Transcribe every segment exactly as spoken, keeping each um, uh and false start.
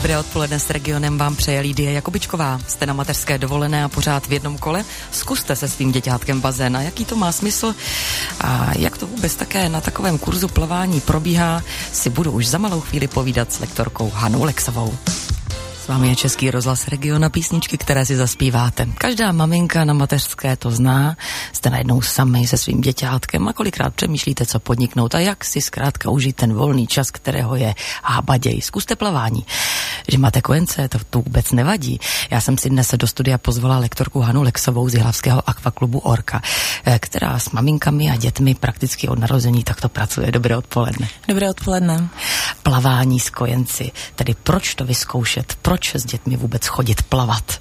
Dobré odpoledne, s regionem vám přeje Lídie Jakubičková. Jste na mateřské dovolené a pořád v jednom kole? Zkuste se svým děťátkem bazén. A jaký to má smysl? A jak to vůbec také na takovém kurzu plavání probíhá, si budu už za malou chvíli povídat s lektorkou Hanou Lexovou. S vámi je Český rozhlas Region a písničky, které si zaspíváte. Každá maminka na mateřské to zná. Jste najednou sami se svým děťátkem a kolikrát přemýšlíte, co podniknout a jak si zkrátka užít ten volný čas, kterého je hábaděj. Zkuste plavání. Že máte kojence, to, to vůbec nevadí. Já jsem si dnes do studia pozvala lektorku Hanu Lexovou z jihlavského akvaklubu Orka, která s maminkami a dětmi prakticky od narození takto pracuje. Dobré odpoledne. Dobré odpoledne. Plavání s kojenci. Tedy proč to vyzkoušet? Proč s dětmi vůbec chodit plavat?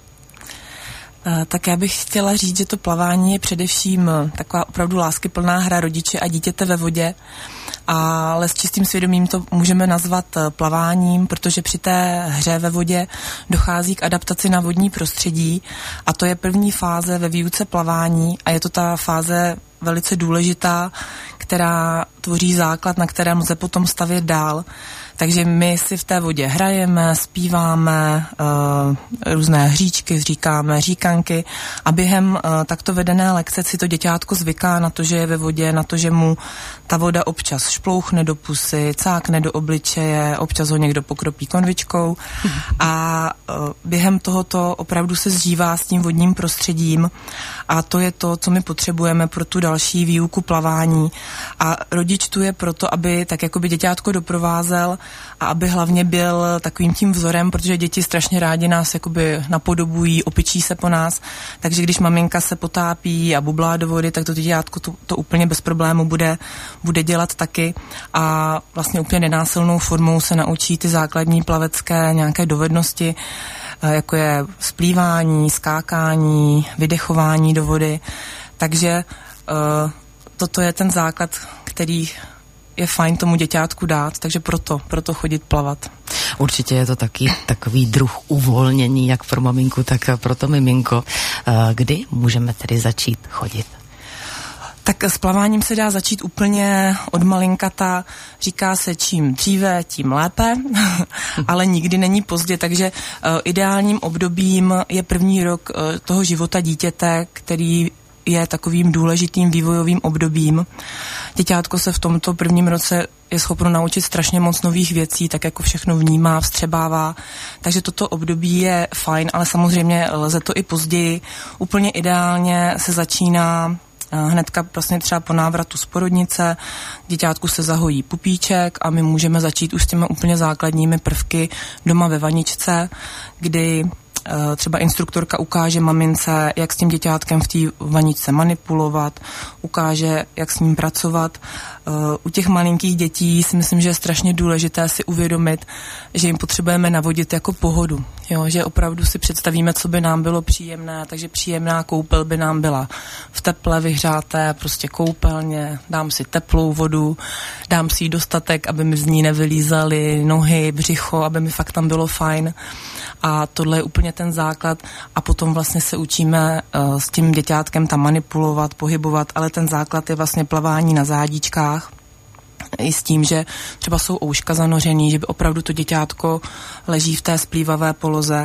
Tak já bych chtěla říct, že to plavání je především taková opravdu láskyplná hra rodiče a dítěte ve vodě, ale s čistým svědomím to můžeme nazvat plaváním, protože při té hře ve vodě dochází k adaptaci na vodní prostředí a to je první fáze ve výuce plavání a je to ta fáze velice důležitá, která tvoří základ, na kterém lze potom stavět dál. Takže my si v té vodě hrajeme, zpíváme, uh, různé hříčky, říkáme říkanky a během uh, takto vedené lekce si to děťátko zvyká na to, že je ve vodě, na to, že mu ta voda občas šplouchne do pusy, cákne do obličeje, občas ho někdo pokropí konvičkou a uh, během tohoto opravdu se zžívá s tím vodním prostředím a to je to, co my potřebujeme pro tu další výuku plavání a rodič tu je proto, aby tak jako by děťátko doprovázel a aby hlavně byl takovým tím vzorem, protože děti strašně rádi nás jakoby napodobují, opičí se po nás, takže když maminka se potápí a bublá do vody, tak to děťátko to, to úplně bez problému bude, bude dělat taky a vlastně úplně nenásilnou formou se naučí ty základní plavecké nějaké dovednosti, jako je splývání, skákání, vydechování do vody, takže uh, toto je ten základ, který je fajn tomu děťátku dát, takže proto, proto chodit plavat. Určitě je to taky takový druh uvolnění, jak pro maminku, tak pro to miminko. Kdy můžeme tedy začít chodit? Tak s plaváním se dá začít úplně od malinkata, říká se čím dříve, tím lépe, ale nikdy není pozdě, takže uh, ideálním obdobím je první rok uh, toho života dítěte, který je takovým důležitým vývojovým obdobím. Děťátko se v tomto prvním roce je schopno naučit strašně moc nových věcí, tak jako všechno vnímá, vstřebává. Takže toto období je fajn, ale samozřejmě lze to i později. Úplně ideálně se začíná hnedka vlastně třeba po návratu z porodnice, děťátku se zahojí pupíček a my můžeme začít už s těmi úplně základními prvky doma ve vaničce, kdy třeba instruktorka ukáže mamince, jak s tím děťátkem v té vaničce manipulovat, ukáže, jak s ním pracovat. U těch malinkých dětí si myslím, že je strašně důležité si uvědomit, že jim potřebujeme navodit jako pohodu. Jo, že opravdu si představíme, co by nám bylo příjemné, takže příjemná koupel by nám byla v teple vyhřáté, prostě koupelně, dám si teplou vodu, dám si jí dostatek, aby mi z ní nevylízaly nohy, břicho, aby mi fakt tam bylo fajn. A tohle je úplně ten základ a potom vlastně se učíme uh, s tím děťátkem tam manipulovat, pohybovat, ale ten základ je vlastně plavání na zádíčkách i s tím, že třeba jsou ouška zanořený, že by opravdu to děťátko leží v té splývavé poloze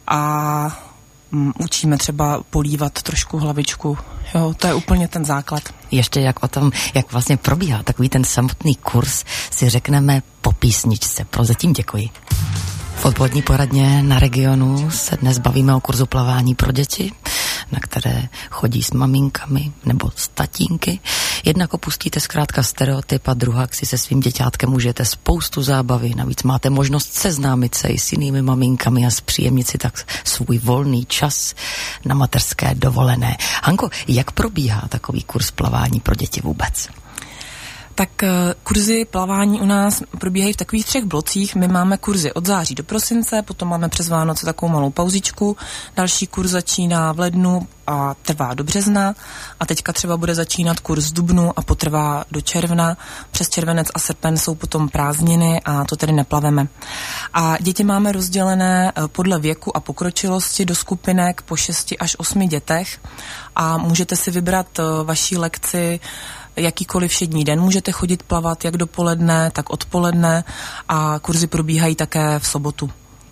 a um, učíme třeba polívat trošku hlavičku. Jo, to je úplně ten základ. Ještě jak o tom, jak vlastně probíhá takový ten samotný kurz, si řekneme po písničce. Prozatím děkuji. V odpolední poradně na Regionu se dnes bavíme o kurzu plavání pro děti, na které chodí s maminkami nebo s tatínky. Jednak opustíte zkrátka stereotyp a druhak si se svým děťátkem užijete spoustu zábavy. Navíc máte možnost seznámit se i s jinými maminkami a zpříjemnit si tak svůj volný čas na mateřské dovolené. Hanko, jak probíhá takový kurz plavání pro děti vůbec? Tak kurzy plavání u nás probíhají v takových třech blocích. My máme kurzy od září do prosince, potom máme přes Vánoce takovou malou pauzičku. Další kurz začíná v lednu a trvá do března. A teďka třeba bude začínat kurz v dubnu a potrvá do června. Přes červenec a srpen jsou potom prázdniny a to tedy neplaveme. A děti máme rozdělené podle věku a pokročilosti do skupinek po šesti až osmi dětech a můžete si vybrat vaší lekci jakýkoliv všední den můžete chodit plavat, jak dopoledne, tak odpoledne a kurzy probíhají také v sobotu.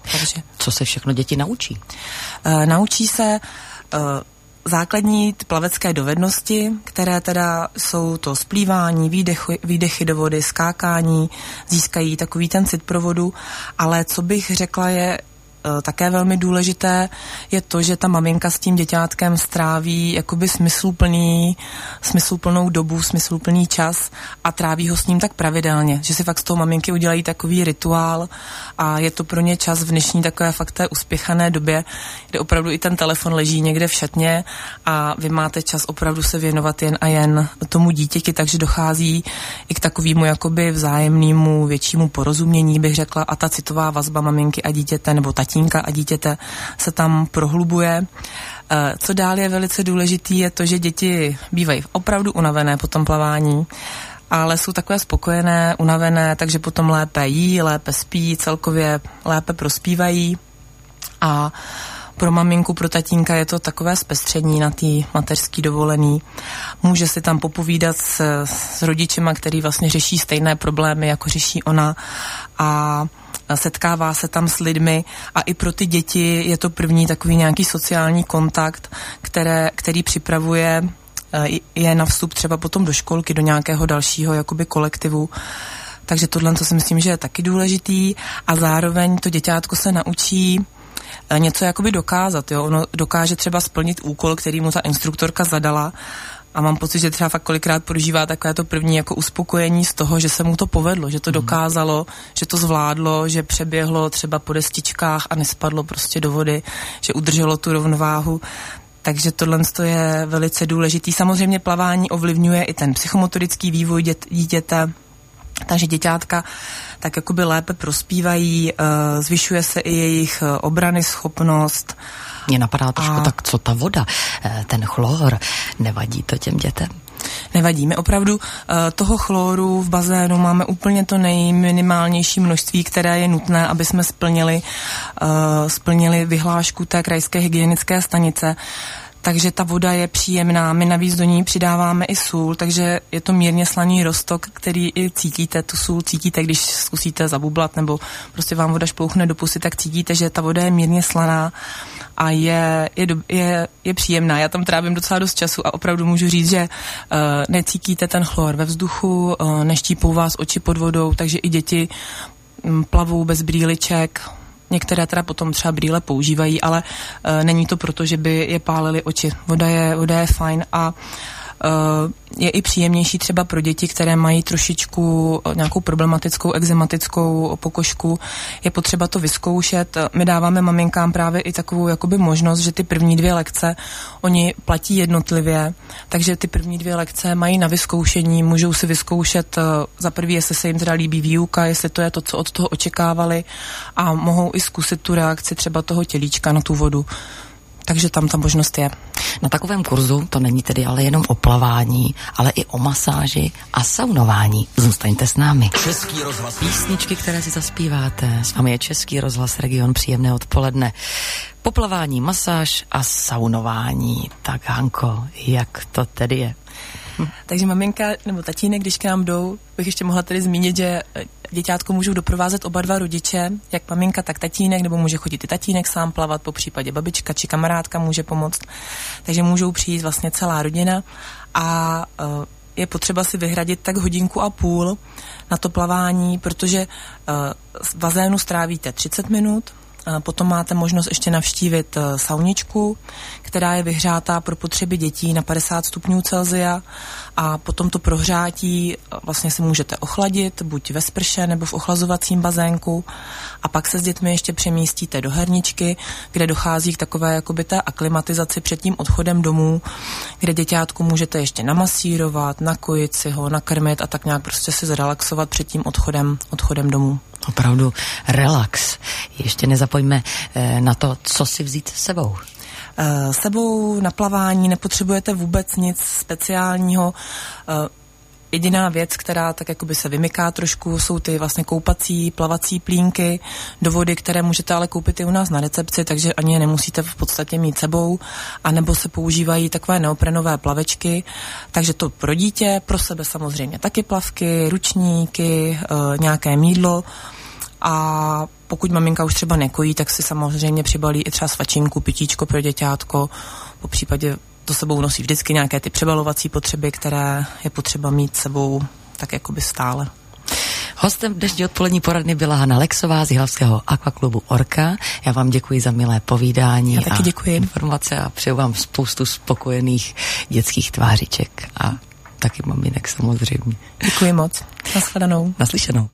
Takže. Co se všechno děti naučí? E, naučí se e, základní plavecké dovednosti, které teda jsou to splývání, výdechy, výdechy do vody, skákání, získají takový ten cit pro vodu, ale co bych řekla je také velmi důležité, je to, že ta maminka s tím děťátkem stráví jakoby smysluplný, smysluplnou dobu, smysluplný čas a tráví ho s ním tak pravidelně, že si fakt z toho maminky udělají takový rituál a je to pro ně čas v dnešní takové fakt té uspěchané době, kde opravdu i ten telefon leží někde v šatně a vy máte čas opravdu se věnovat jen a jen tomu dítěti, takže dochází i k takovému jakoby vzájemnému většímu porozumění, bych řekla, a ta citová vazba maminky a dítěte nebo tatínka a dítěte se tam prohlubuje. Co dál je velice důležitý, je to, že děti bývají opravdu unavené po tom plavání, ale jsou takové spokojené, unavené, takže potom lépe jí, lépe spí, celkově lépe prospívají a pro maminku, pro tatínka je to takové zpestření na té mateřský dovolený. Může si tam popovídat s, s rodičema, který vlastně řeší stejné problémy, jako řeší ona a setkává se tam s lidmi a i pro ty děti je to první takový nějaký sociální kontakt, které, který připravuje je na vstup třeba potom do školky, do nějakého dalšího jakoby kolektivu. Takže tohle, co si myslím, že je taky důležitý a zároveň to děťátko se naučí něco jakoby dokázat, jo. Ono dokáže třeba splnit úkol, který mu ta instruktorka zadala a mám pocit, že třeba fakt kolikrát prožívá takové to první jako uspokojení z toho, že se mu to povedlo, že to dokázalo, že to zvládlo, že přeběhlo třeba po destičkách a nespadlo prostě do vody, že udrželo tu rovnováhu. Takže tohle je velice důležitý. Samozřejmě plavání ovlivňuje i ten psychomotorický vývoj dět, dítěte, takže děťátka tak jakoby lépe prospívají, zvyšuje se i jejich obrany schopnost. Mně napadá trošku, a... tak co ta voda, ten chlor, nevadí to těm dětem? Nevadí. My opravdu toho chloru v bazénu máme úplně to nejminimálnější množství, které je nutné, aby jsme splnili, splnili vyhlášku té krajské hygienické stanice. Takže ta voda je příjemná, my navíc do ní přidáváme i sůl, takže je to mírně slaný roztok, který i cítíte, tu sůl cítíte, když zkusíte zabublat nebo prostě vám voda šplouchne do pusy, tak cítíte, že ta voda je mírně slaná a je, je, je, je příjemná. Já tam trávím docela dost času a opravdu můžu říct, že uh, necítíte ten chlor ve vzduchu, uh, neštípou vás oči pod vodou, takže i děti um, plavou bez brýliček. Některé teda potom třeba brýle používají, ale uh, není to proto, že by je pálily oči. Voda je, voda je fajn a uh, je i příjemnější třeba pro děti, které mají trošičku nějakou problematickou exematickou pokožku. Je potřeba to vyzkoušet. My dáváme maminkám právě i takovou jakoby možnost, že ty první dvě lekce oni platí jednotlivě, takže ty první dvě lekce mají na vyzkoušení, můžou si vyzkoušet uh, za prvý, jestli se jim teda líbí výuka, jestli to je to, co od toho očekávali a mohou i zkusit tu reakci třeba toho tělíčka na tu vodu. Takže tam ta možnost je. Na takovém kurzu to není tedy ale jenom o plavání, ale i o masáži a saunování. Zůstaňte s námi. Český rozhlas. Písničky, které si zaspíváte. S vámi je Český rozhlas Region, příjemné odpoledne. Poplavání, masáž a saunování. Tak Hanko, jak to tedy je? Hm. Takže maminka nebo tatínek, když k nám jdou, bych ještě mohla tedy zmínit, že děťátko můžou doprovázet oba dva rodiče, jak maminka, tak tatínek, nebo může chodit i tatínek sám plavat, po případě babička či kamarádka může pomoct. Takže můžou přijít vlastně celá rodina a uh, je potřeba si vyhradit tak hodinku a půl na to plavání, protože uh, v bazénu strávíte třicet minut, potom máte možnost ještě navštívit sauničku, která je vyhřátá pro potřeby dětí na padesát stupňů Celsia a potom to prohřátí vlastně si můžete ochladit, buď ve sprše nebo v ochlazovacím bazénku a pak se s dětmi ještě přemístíte do herničky, kde dochází k takové jakoby té aklimatizaci před tím odchodem domů, kde děťátku můžete ještě namasírovat, nakojit si ho, nakrmit a tak nějak prostě si zrelaxovat před tím odchodem, odchodem domů. Opravdu relax. Ještě nezapojme eh, na to, co si vzít s sebou. E, sebou na plavání nepotřebujete vůbec nic speciálního. E, jediná věc, která tak jakoby se vymyká trošku, jsou ty vlastně koupací, plavací plínky do vody, které můžete ale koupit i u nás na recepci, takže ani je nemusíte v podstatě mít sebou, anebo se používají takové neoprenové plavečky, takže to pro dítě, pro sebe samozřejmě taky plavky, ručníky, e, nějaké mýdlo, A pokud maminka už třeba nekojí, tak si samozřejmě přibalí i třeba svačinku, pitíčko pro děťátko, po případě to sebou nosí vždycky nějaké ty přebalovací potřeby, které je potřeba mít sebou tak jakoby stále. Hostem dnešní odpolední poradny byla Hana Lexová z jihlavského akvaklubu Orka. Já vám děkuji za milé povídání. Já taky děkuji. Informace a přeju vám spoustu spokojených dětských tvářiček a taky maminek samozřejmě. Děkuji moc. Nashledanou. Naslyšenou.